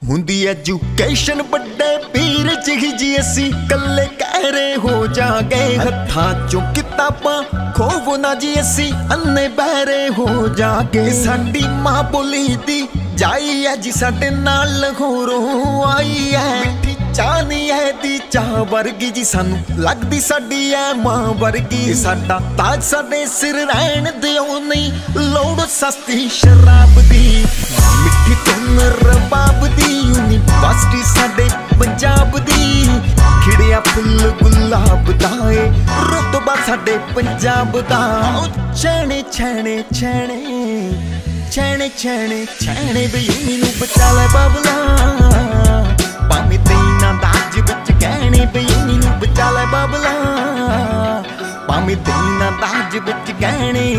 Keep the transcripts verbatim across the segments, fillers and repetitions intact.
ਹੁੰਦੀ ਐਜੂਕੇਸ਼ਨ ਵੱਡੇ ਪੀਰ ਜਿਹੀ ਜੀ ਅਸੀਂ ਕੱਲੇ ਕਹਿਰੇ ਹੋ ਜਾਗੇ। ਹੱਥਾਂ ਚੋਂ ਕਿਤਾਬਾਂ ਖੋਵੋ ਨਾ ਜੀ ਅਸੀਂ ਅੰਨੇ ਬਹਿਰੇ ਹੋ ਜਾਗੇ। ਸਾਡੀ ਮਾਂ ਬੋਲੀ ਦੀ ਜਾਈ ਐ ਜੀ ਸਾਡੇ ਨਾਲ ਲਾਹੌਰੋਂ ਆਈ ਐ। ਮਿੱਠੀ ਚਾਹ ਨੀ ਐ ਦੀ ਚਾਹ ਵਰਗੀ ਜੀ ਸਾਨੂੰ ਲੱਗਦੀ ਸਾਡੀ ਐ ਮਾਂ ਵਰਗੀ। ਸਾਡਾ ਤਾਜ ਸਾਡੇ ਸਿਰ ਰਹਿਣ ਦਿਓ ਨਹੀਂ ਲੋੜ ਸਸਤੀ ਸ਼ਰਾਬ ਦੀ। ਮਿੱਠੀ ਧੁਨ ਰਬਾਬ ਦੀ ਯੂਨੀਵਰਸਿਟੀ ਸਾਡੇ ਪੰਜਾਬ ਦੀ। ਖਿੜਿਆ ਫੁੱਲ ਗੁਲਾਬ ਦਾ ਏ ਰੁਤਬਾ ਸਾਡੇ ਪੰਜਾਬ ਦਾ। ਛੈਣੇ ਛੈਣੇ ਛੈਣੇ ਛੈਣੇ ਛੈਣੇ ਛੈਣੇ ਬਈ ਨੂੰ ਬਚਾ ਲੈ ਬਾਬਲਾ। ਭਾਵੇਂ ਤੈਨਾਂ ਦਾਜ ਵਿੱਚ ਗਹਿਣੇ ਬਈ ਨੂੰ ਬਚਾ ਲੈ ਬਾਬਲਾ। ਭਾਵੇਂ ਤੈਨਾਂ ਦਾਜ ਵਿੱਚ ਗਹਿਣੇ।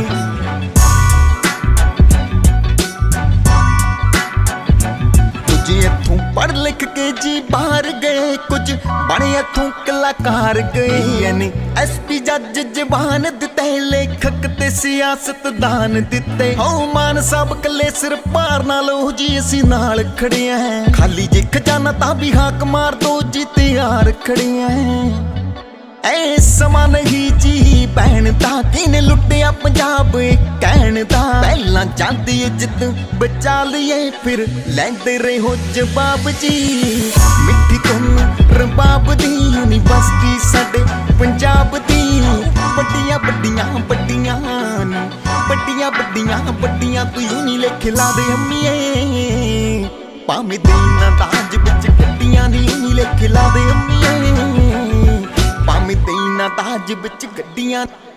ਇੱਥੋਂ ਪੜ੍ਹ ਲਿਖ ਕੇ ਜੀ ਬਾਹਰ ਗਏ ਕੁਝ ਬਣੇ ਇੱਥੋਂ ਕਲਾਕਾਰ ਗਏ ਨੇ। ਐਸ ਪੀ ਜੱਜ ਜਵਾਨ ਦਿੱਤੇ ਲੇਖਕ ਤੇ ਸਿਆਸਤਦਾਨ ਦਿੱਤੇ। ਹੋ ਮਾਨ ਸਾਹਿਬ ਕੱਲੇ ਸਿਰ ਭਾਰ ਨਾਲ ਉਹ ਜੀ ਅਸੀਂ ਨਾਲ ਖੜੇ ਆਂ। ਖਾਲੀ ਜੇ ਖਜ਼ਾਨਾ ਤਾਂ ਵੀ ਹਾਕ ਮਾਰ ਦੋ ਜੀ ਤਿਆਰ ਖੜੇ ਆਂ। ਐ ਸਮਾਂ ਨਹੀਂ ਜੀ ਭੈਣ ਦਾ ਕਿਨੇ ਲੁੱਟਿਆ ਪੰਜਾਬ ਕਹਿਣ ਦਾ। ਪਹਿਲਾਂ ਜਾਂਦੀ ਇੱਜ਼ਤ ਬਚਾ ਲਈਏ ਫਿਰ ਲੈਂਦੇ ਰਹੋ ਜਵਾਬ ਜੀ। ਮਿੱਠੀ ਧੁਨ ਰਬਾਬ ਦੀ ਯੂਨੀਵਰਸਿਟੀ ਸਾਡੇ ਪੰਜਾਬ ਦੀ। ਵੱਡੀਆਂ ਵੱਡੀਆਂ ਵੱਡੀਆਂ ਵੱਡੀਆਂ ਵੱਡੀਆਂ ਵੱਡੀਆਂ ਤੂੰ ਯੂੰ ਨੀ ਲਿਖ ਲਾ ਦੇ ਅੰਮੀਏ। ਭਾਵੇਂ ਦੇਣਾ ਦਾਜ ਵਿੱਚ ਗੱਡੀਆਂ ਨੀ ਯੂੰ ਨੀ ਲਿਖ ਲਾ ਦੇ ਅੰਮੀਏ। ਭਾਵੇਂ ਤੈਨਾਂ ਦਾਜ ਵਿੱਚ ਗੱਡੀਆਂ।